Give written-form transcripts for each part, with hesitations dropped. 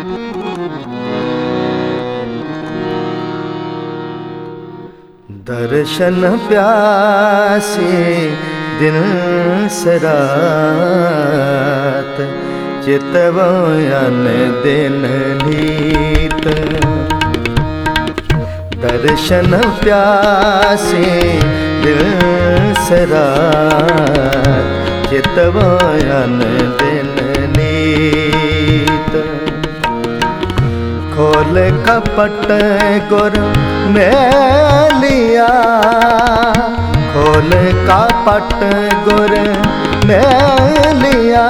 दर्शन प्यासे दिन सरात, चितवन दिन नीत। दर्शन प्यासे दिल सरात, चितवन दिन नीत। खोल कपट गुर मैलिया, खोल कपट गुर मैलिया।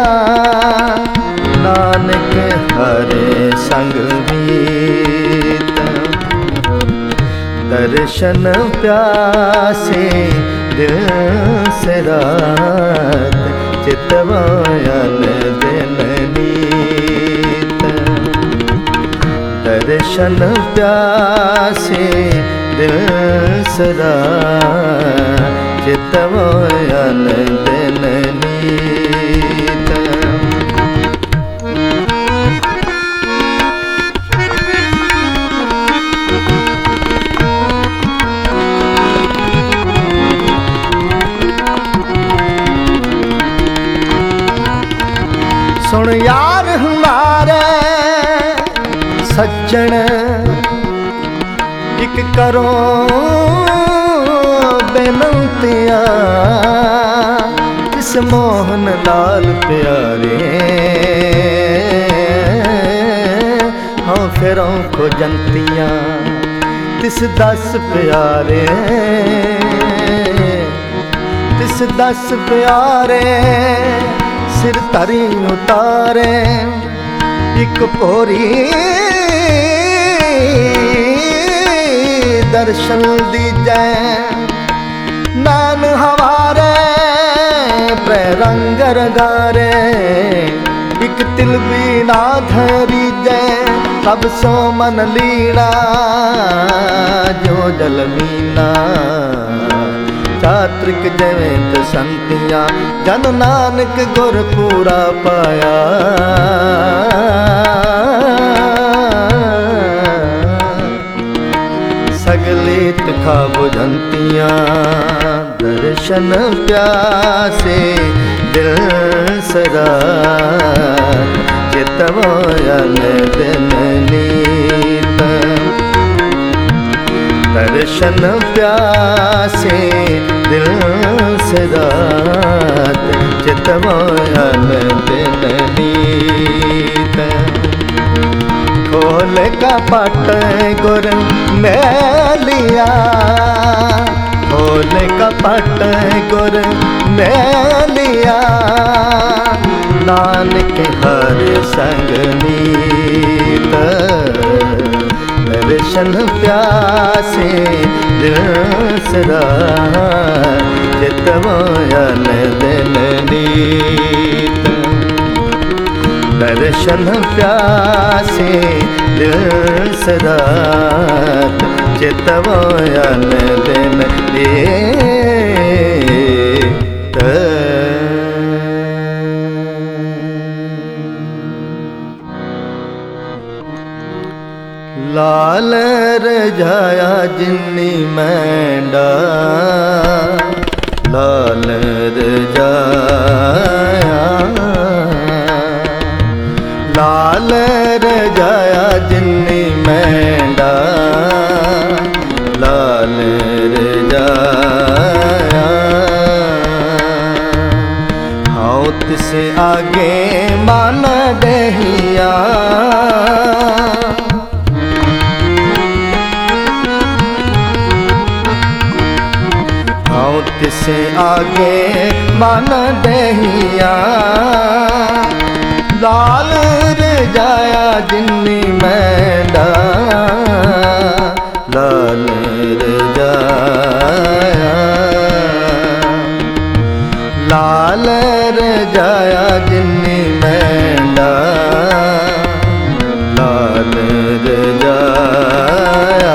नानक हरे संग मीत। दर्शन प्यासे दिल सरात, चितवन दिन नीत। दर्शन प्यासे दिल सरात, चितवन दिन नीत। सुन यार हमारे सज्जन, एक करो बेनतियाँ। इस मोहन लाल प्यारे हाँ फिरों खोजंतियाँ। तिस दस प्यारे, तिस दस प्यारे। सिर धरी उतारे एक पोरी, दर्शन दीजै नैन हवारे। रंग रंगारे एक तिल भी ना धरीजै। सब सो मन लीना जो जल मीना। चात्रिक जवेंत संतिया, जन नानक गुर पूरा पाया। सगले तिखा बुझंतियाँ। दर्शन प्यासे दिल सरात, चितवन दिन नीत। दर्शन प्यासे दिल सरात, चितवन दिन नीत। खोल कपट गुर मैलिया, खोल कपट गुर मैलिया। नानक हर संग मीत। दर्शन प्यासे दिल सरात, चितवन दिन नीत। दर्शन प्यासे दिल सरात, चितवन दिन नीत। लाल रजाया जिन्नी मैंडा, लाल रजाया। लाल रजाया जिन्नी मैंडा, लाल रजाया। हाँ तिसे आगे मान दहिया। तिसे आगे मान दहिया। लाल रजाया जिन्नी मैंडा, लाल रजाया। लाल रजाया जिन्नी मैंडा, लाल रजाया।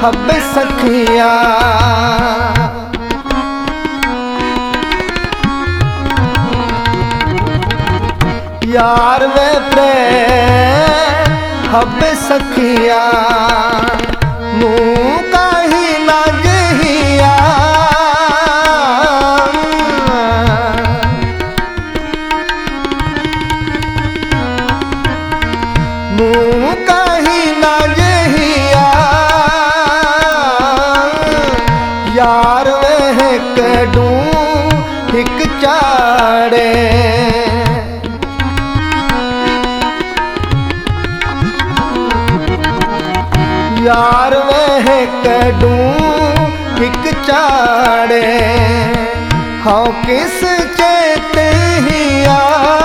हब सखिया। यार वे प्रेम हब सखिया, मुँह काही ना जहिया। मुँह काही ना जहिया, यार वह कड़ू हिक चाड़े। यार वह कड़ू हिक चाड़े, हाँ किस चेत हिया।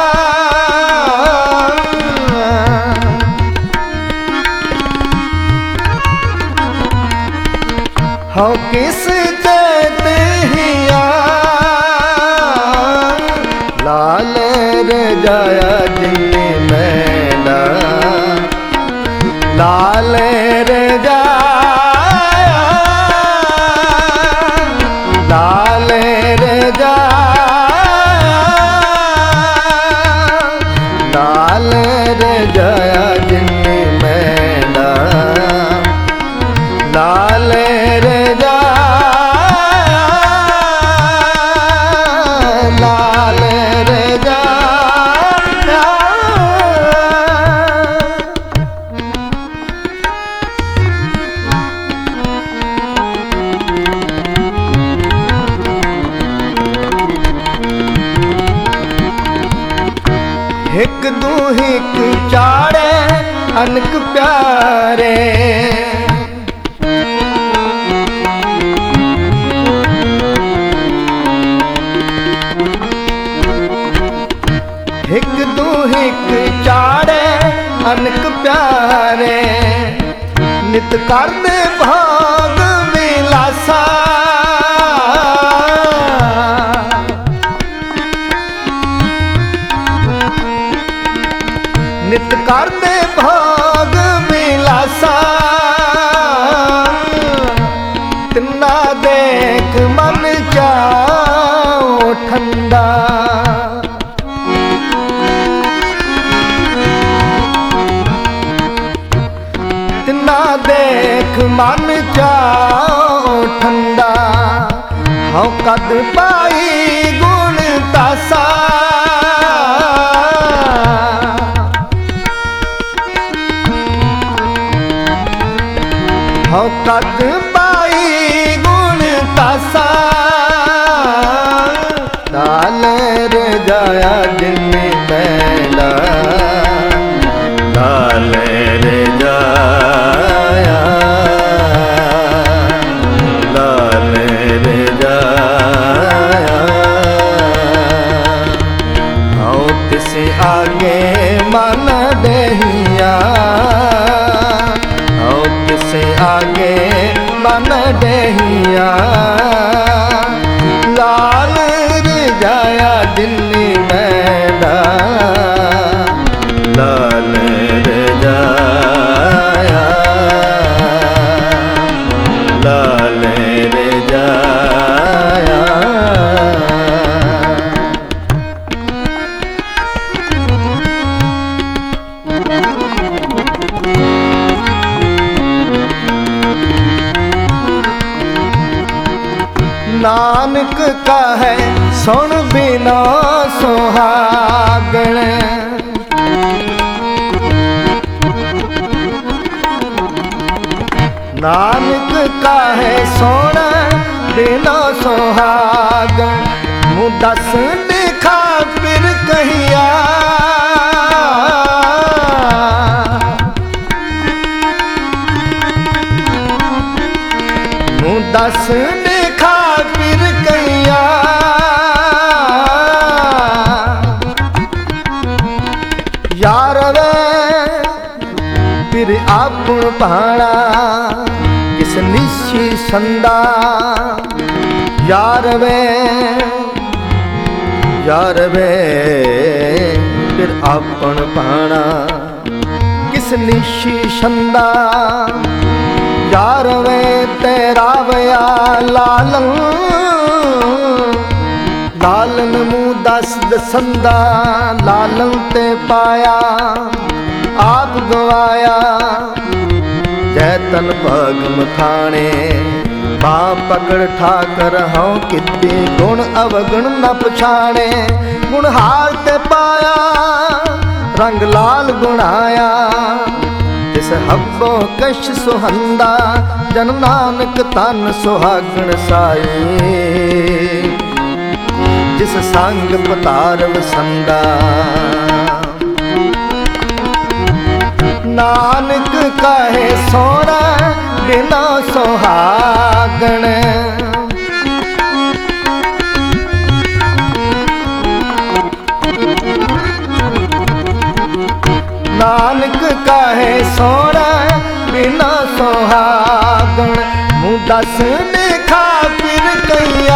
हाँ किस चेत हिया, लाल रे जाया जिन्नी मैना। लाल रे जाया, लाल रे जाया, लाल रे जाया जिन्नी मैना। लाल रे जाया, लाल रे जाया। हिक दू हिक चाड़े अनक प्यारे। हिक दू हिक चाड़े अनक प्यारे, नित करते भाग विलासा। नित करते भाग विलासा, तिन्ना देख मन जाओ ठंडा। तिन्ना देख मन जाओ ठंडा, हाँ कद पाई गुण तासा। हाँ कद पाई गुण तासा, लाल रे जाया जिन्नी मैना। लाल रे जाया, लाल रे जाया। हाँ तिसे आगे मन दहिया, से आगे मन दहिया। लाल रे जाया जिन्नी मैना। लाल रे जाया, लाल रे जाया। नानक का है सुन बिना सुहागण। नानक का है सुन बिना सुहागण, मुँह दस दिखा फिर कहिया। मुँह दस दिखा फिर कहिया। यार वे फिर आपन भाणा किस निशी संदा। यार वे फिर आपन भाणा किस निशी संदा। 11वें तेरा वया लालन, लालन मूँ दस दसंदा लालन ते पाया आप गवाया। जैतन भगम थाने बाँ पकड़ ठाकर हूँ किते गुण अवगुण न पछाणे। गुण हार ते पाया रंग लाल गुणाया, तिस हब्बो कश सुहंदा जन नानक तन सुहागण साई। जिस संग पतार वसंदा नानक कहे सोना बिना सुहागण। नानक कहे सोना बिना सुहागण। मुँह दस देखा फिर कैया,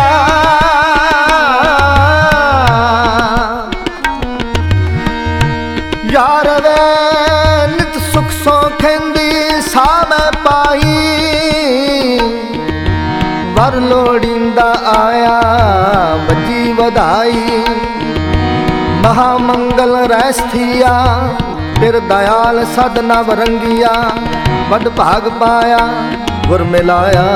यारवे नित सुख सौखेंदी सामै पाई। वर लोड़ींदा आया बजी वधाई। महामंगल रैस थिया फिर दयाल सद नव रंगिया। वड भाग पाया गुर मिलाया,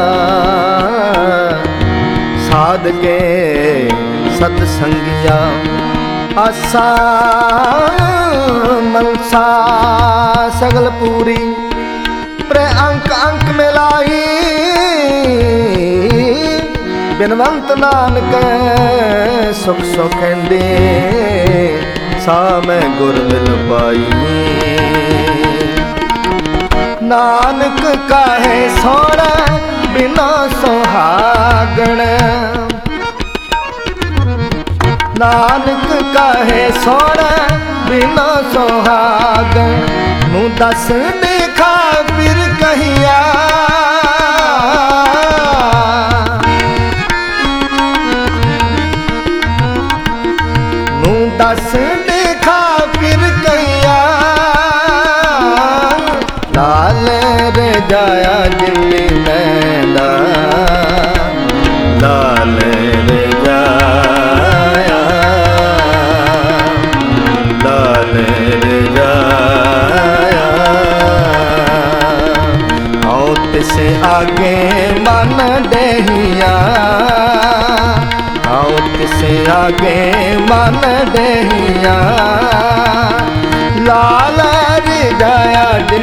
साध के सतसंगिया। आसा मनसा सगल पूरी प्रे अंक अंक मिलाई। बिनवंत नानक सुख सुखेंदे सा मैं गुर मिल पाई। नानक काहे सोना बिना सुहागण। नानक काहे सोना बिना सुहागण। मुँह दस देखा फिर कहिया, मुँह दस देखा फिर कहिया। लाल रे जाया दिल्ली नैना, लाल रे जाया, लाल रे जाया। आओ तिसे आगे मन दहिया, आओ तिसे आगे मन दहिया। लाल रे जाया